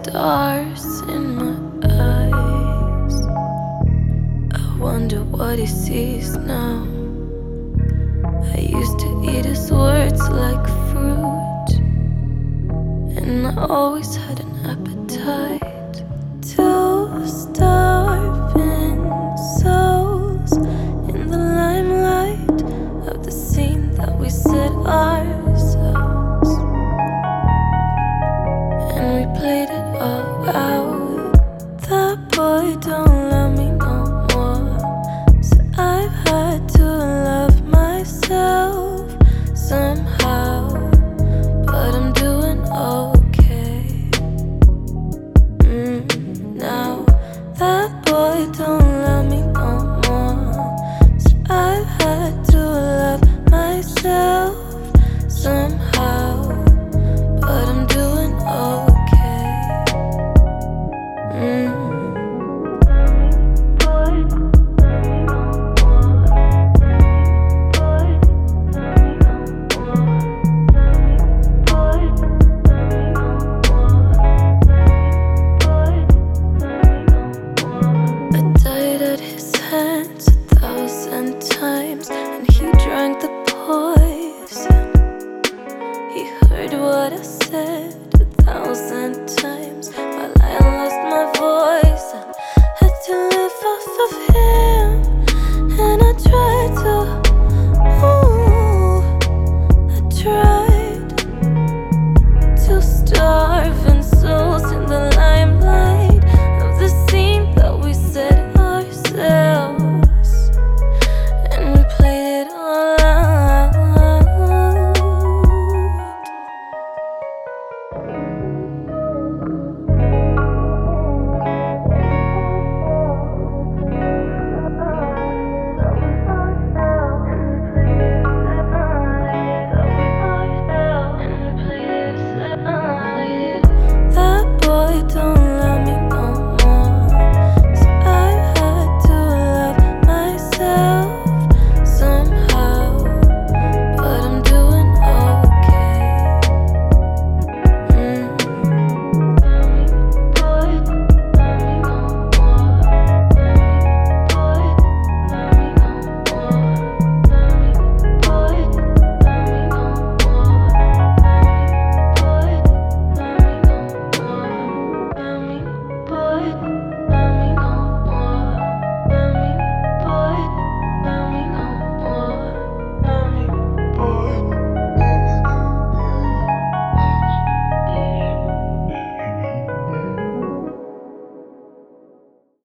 stars in my eyes. I wonder what he sees now. I used to eat his words like fruit, and I always had an appetite. Two starving souls in the limelight of the scene that we set ourselves, and we played it all out. That boy don't